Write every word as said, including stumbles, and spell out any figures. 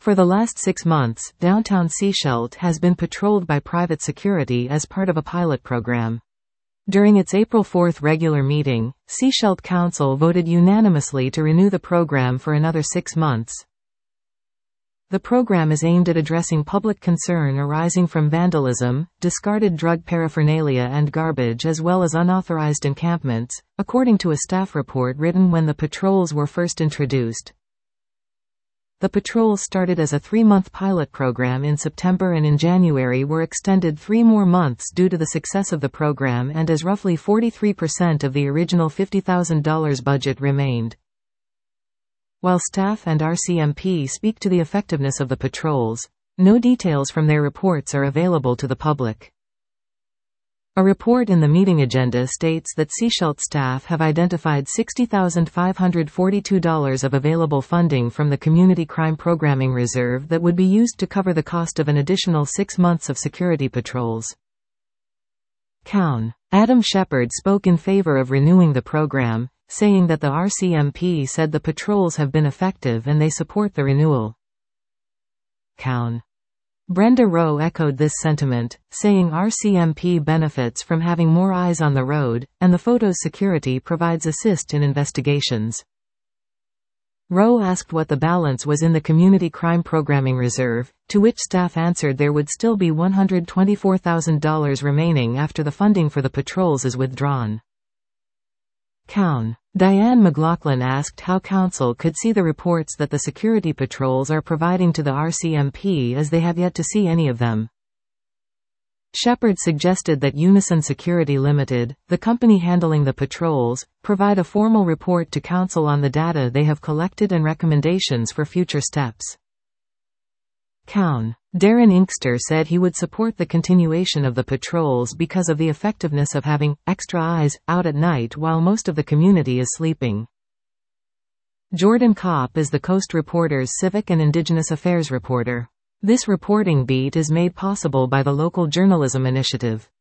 For the last six months, downtown Sechelt has been patrolled by private security as part of a pilot program. During its April fourth regular meeting, Sechelt Council voted unanimously to renew the program for another six months. The program is aimed at addressing public concern arising from vandalism, discarded drug paraphernalia and garbage, as well as unauthorized encampments, according to a staff report written when the patrols were first introduced. The patrols started as a three-month pilot program in September and in January were extended three more months due to the success of the program and as roughly forty-three percent of the original fifty thousand dollars budget remained. While staff and R C M P speak to the effectiveness of the patrols, no details from their reports are available to the public. A report in the meeting agenda states that Sechelt staff have identified sixty thousand five hundred forty-two dollars of available funding from the Community Crime Programming Reserve that would be used to cover the cost of an additional six months of security patrols. Coun. Adam Shepard spoke in favor of renewing the program, saying that the R C M P said the patrols have been effective and they support the renewal. Coun. Brenda Rowe echoed this sentiment, saying R C M P benefits from having more eyes on the road, and the photo's security provides assist in investigations. Rowe asked what the balance was in the Community Crime Programming Reserve, to which staff answered there would still be one hundred twenty-four thousand dollars remaining after the funding for the patrols is withdrawn. Coun. Diane McLaughlin asked how Council could see the reports that the security patrols are providing to the R C M P as they have yet to see any of them. Shepard suggested that Unison Security Limited, the company handling the patrols, provide a formal report to Council on the data they have collected and recommendations for future steps. Coun. Darren Inkster said he would support the continuation of the patrols because of the effectiveness of having extra eyes out at night while most of the community is sleeping. Jordan Kopp is the Coast Reporter's Civic and Indigenous Affairs reporter. This reporting beat is made possible by the Local Journalism Initiative.